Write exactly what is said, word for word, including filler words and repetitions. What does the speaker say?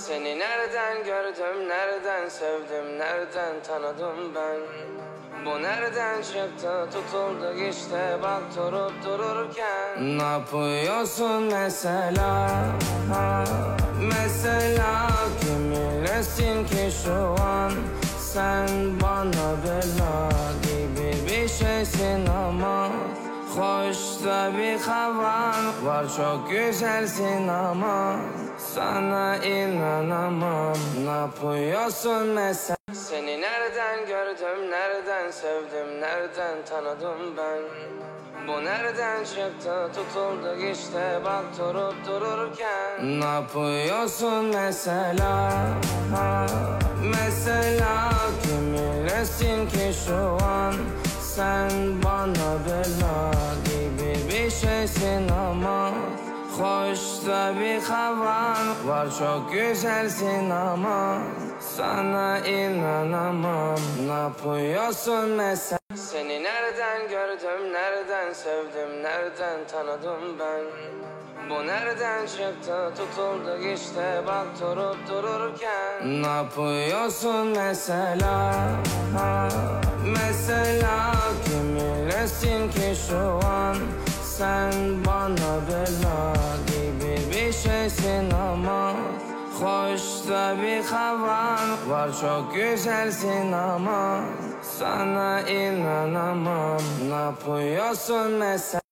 Seni nereden gördüm, nereden sevdim, nereden tanıdım ben? Bu nereden çıktı, tutuldu işte bak durup dururken. Ne yapıyorsun mesela, ha, mesela kiminlesin ki şu an? Sen bana bela gibi bir şeysin ama hoş da bir havan var, çok güzelsin ama sana inanamam. Ne yapıyorsun mesela? Seni nereden gördüm, nereden sevdim, nereden tanıdım ben? Bu nereden çıktı, tutuldu işte bak durup dururken. Ne yapıyorsun mesela, ha, mesela kiminlesin ki şu an? Sen bana bela gibi bir şeysin ama hoş da bir havan var, çok güzelsin ama sana inanamam. Ne yapıyorsun mesela? Seni nereden gördüm, nereden sevdim, nereden tanıdım ben? Bu nereden çıktı, tutuldu işte bak durup dururken. Ne yapıyorsun mesela, ha, mesela kiminlesin ki şu an? Sen bana bela gibi bir şeysin ama hoş da bir havan var, çok güzelsin ama sana inanamam. Ne yapıyorsun mesela?